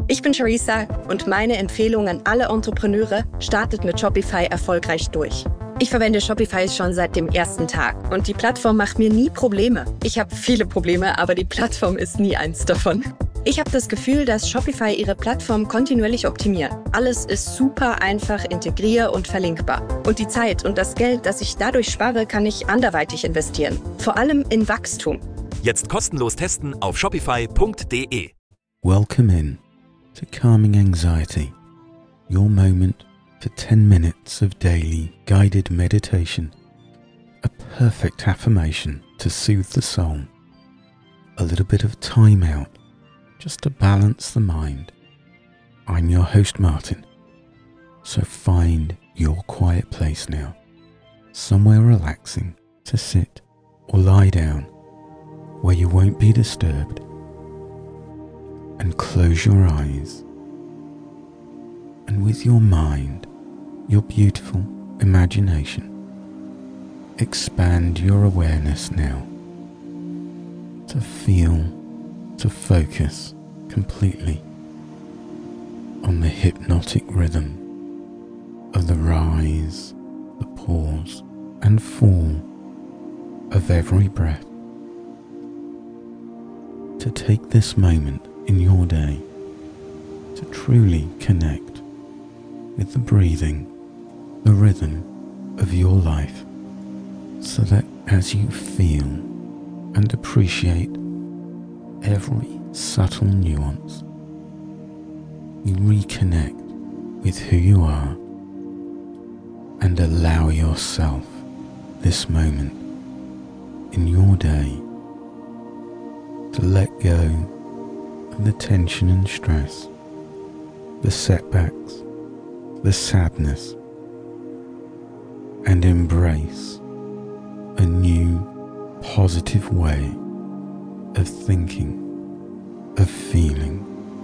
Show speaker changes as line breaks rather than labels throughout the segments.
Ich bin Charissa und meine Empfehlung an alle Entrepreneure: startet mit Shopify erfolgreich durch. Ich verwende Shopify schon seit dem ersten Tag und die Plattform macht mir nie Probleme. Ich habe viele Probleme, aber die Plattform ist nie eins davon. Ich habe das Gefühl, dass Shopify ihre Plattform kontinuierlich optimiert. Alles ist super einfach integrier- und verlinkbar. Und die Zeit und das Geld, das ich dadurch spare, kann ich anderweitig investieren. Vor allem in Wachstum.
Jetzt kostenlos testen auf shopify.de.
Welcome in to Calming Anxiety, your moment for 10 minutes of daily guided meditation, a perfect affirmation to soothe the soul, a little bit of time out just to balance the mind. I'm your host Martin, so find your quiet place now, somewhere relaxing to sit or lie down where you won't be disturbed, and close your eyes, and with your mind, your beautiful imagination, expand your awareness now to feel, to focus completely on the hypnotic rhythm of the rise, the pause and fall of every breath. To take this moment in your day to truly connect with the breathing, the rhythm of your life, so that as you feel and appreciate every subtle nuance, you reconnect with who you are and allow yourself this moment in your day to let go of the tension and stress, the setbacks, the sadness, and embrace a new positive way of thinking, of feeling.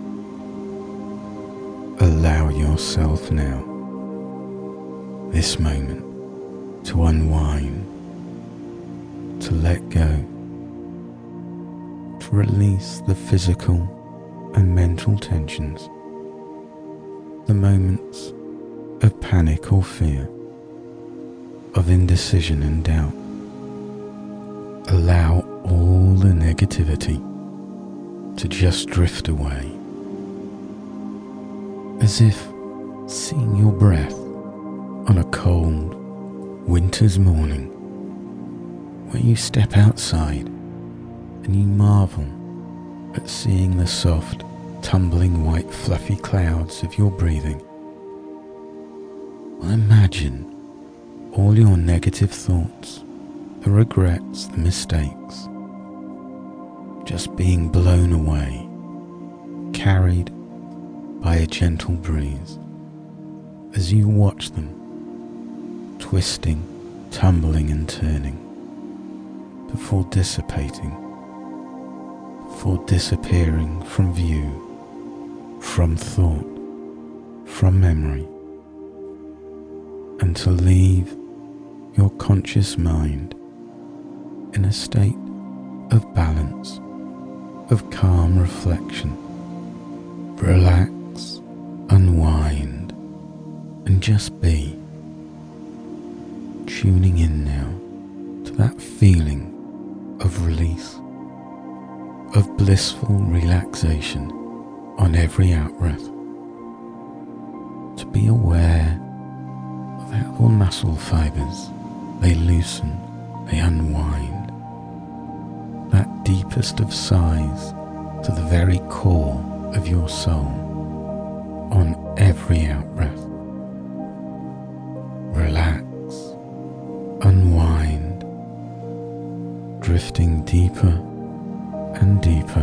Allow yourself now, this moment, to unwind, to let go, to release the physical and mental tensions, the moments of panic or fear, of indecision and doubt. Allow all the negativity to just drift away, as if seeing your breath on a cold winter's morning, where you step outside and you marvel at seeing the soft, tumbling white fluffy clouds of your breathing. Well, imagine all your negative thoughts, the regrets, the mistakes, just being blown away, carried by a gentle breeze, as you watch them twisting, tumbling and turning, before dissipating, before disappearing from view, from thought, from memory, and to leave your conscious mind in a state of balance, of calm reflection. Relax, unwind, and just be, tuning in now to that feeling of release, of blissful relaxation on every out-breath. To be aware of how your muscle fibers, they loosen, they unwind, that deepest of sighs to the very core of your soul on every out-breath. Relax, unwind, drifting deeper and deeper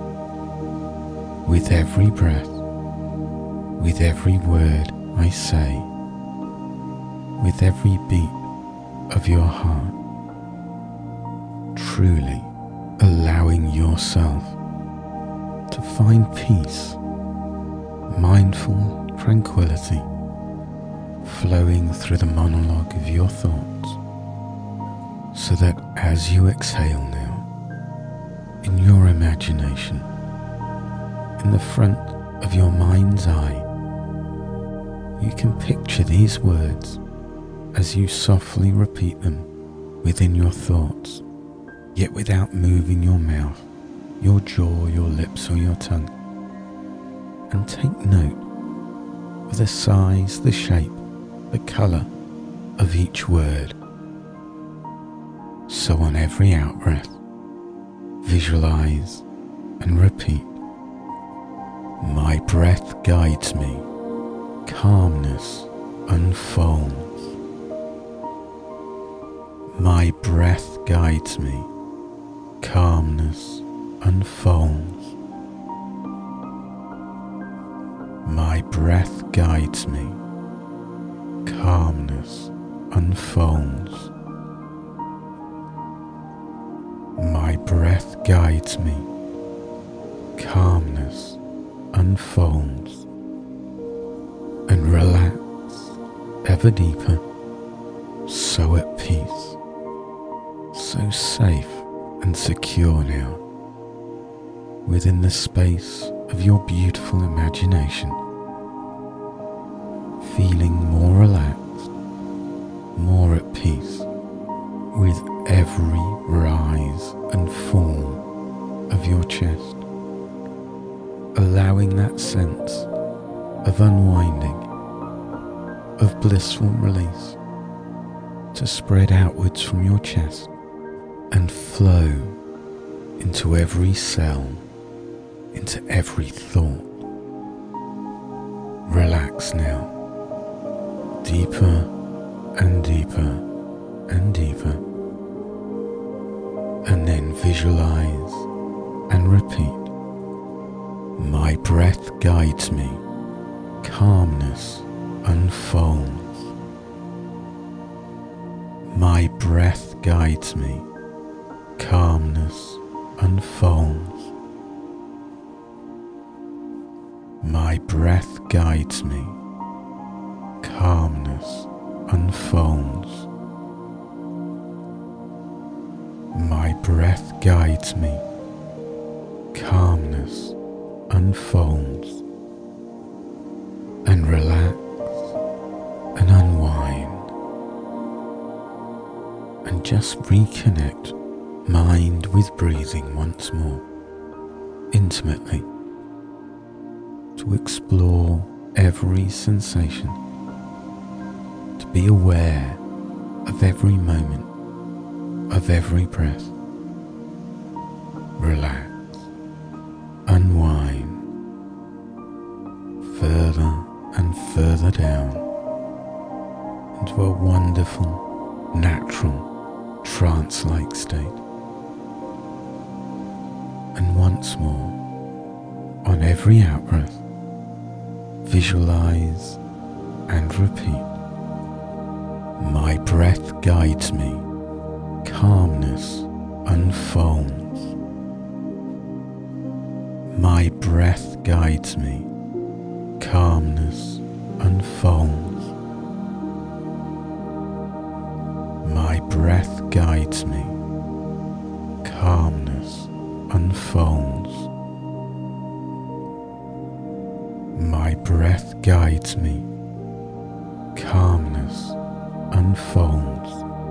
with every breath, with every word I say, with every beat of your heart, truly allowing yourself to find peace, mindful tranquility flowing through the monologue of your thoughts, so that as you exhale now, in your imagination, in the front of your mind's eye, you can picture these words as you softly repeat them within your thoughts, yet without moving your mouth, your jaw, your lips, or your tongue. And take note of the size, the shape, the colour of each word. So on every out-breath, visualize and repeat, my breath guides me, calmness unfolds. My breath guides me, calmness unfolds. My breath guides me, calmness unfolds. My breath guides me, calmness unfolds. And relax ever deeper, so at peace, so safe and secure now, within the space of your beautiful imagination, feeling more relaxed, more at peace, with every rise and fall of your chest, allowing that sense of unwinding, of blissful release to spread outwards from your chest and flow into every cell, into every thought. Relax now, deeper and deeper and deeper, and then visualize and repeat, my breath guides me, calmness unfolds. My breath guides me, calmness unfolds. My breath guides me, calmness unfolds. My breath guides me, calmness unfolds. And relax and unwind, and just reconnect mind with breathing once more, intimately, to explore every sensation, to be aware of every moment, of every breath. Relax, unwind, further and further down into a wonderful, natural, trance-like state. And once more, on every out-breath, visualize and repeat, my breath guides me, calmness unfolds. My breath guides me, calmness unfolds. My breath guides me, calmness unfolds. My breath guides me, calmness unfolds.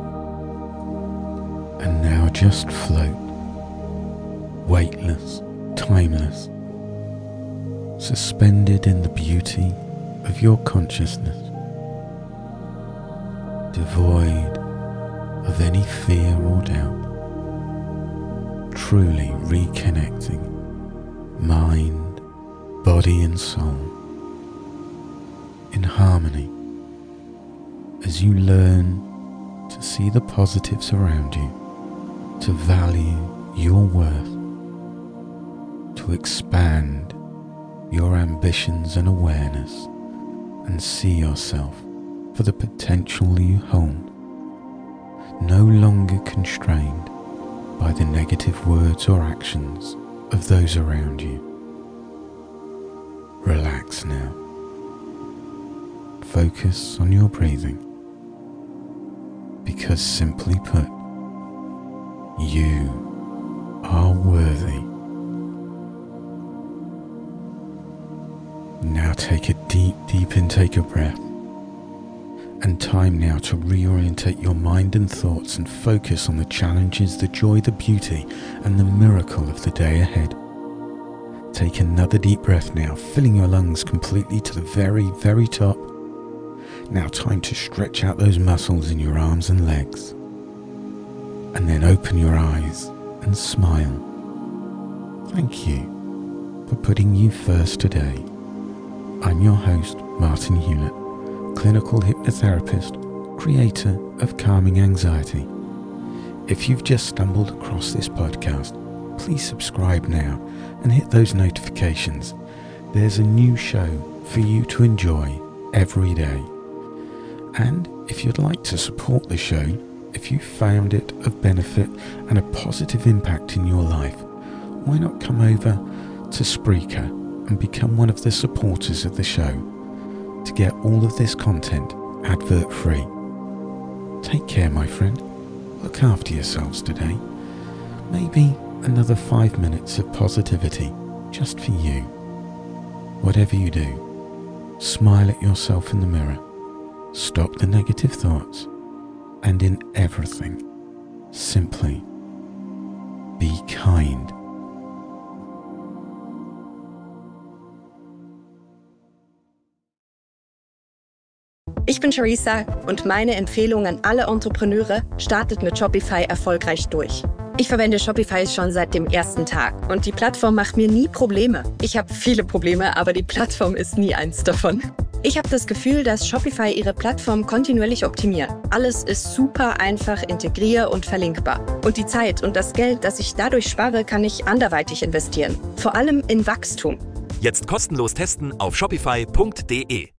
And now just float, weightless, timeless, suspended in the beauty of your consciousness, devoid of any fear or doubt, truly reconnecting mind, body and soul in harmony as you learn to see the positives around you, to value your worth, to expand your ambitions and awareness, and see yourself for the potential you hold, no longer constrained by the negative words or actions of those around you. Relax now. Focus on your breathing, because simply put, you are worthy. Now take a deep intake of breath. And time now to reorientate your mind and thoughts and focus on the challenges, the joy, the beauty, and the miracle of the day ahead. Take another deep breath now, filling your lungs completely to the very, very top. Now time to stretch out those muscles in your arms and legs. And then open your eyes and smile. Thank you for putting you first today. I'm your host, Martin Hewlett, clinical hypnotherapist, creator of Calming Anxiety. If you've just stumbled across this podcast, please subscribe now and hit those notifications. There's a new show for you to enjoy every day. And if you'd like to support the show, if you found it of benefit and a positive impact in your life, why not come over to Spreaker and become one of the supporters of the show to get all of this content advert-free. Take care, my friend. Look after yourselves today. Maybe another 5 minutes of positivity just for you. Whatever you do, smile at yourself in the mirror. Stop the negative thoughts. And in everything, simply be kind.
Ich bin Charissa und meine Empfehlung an alle Entrepreneure: startet mit Shopify erfolgreich durch. Ich verwende Shopify schon seit dem ersten Tag und die Plattform macht mir nie Probleme. Ich habe viele Probleme, aber die Plattform ist nie eins davon. Ich habe das Gefühl, dass Shopify ihre Plattform kontinuierlich optimiert. Alles ist super einfach integrier- und verlinkbar. Und die Zeit und das Geld, das ich dadurch spare, kann ich anderweitig investieren. Vor allem in Wachstum.
Jetzt kostenlos testen auf shopify.de.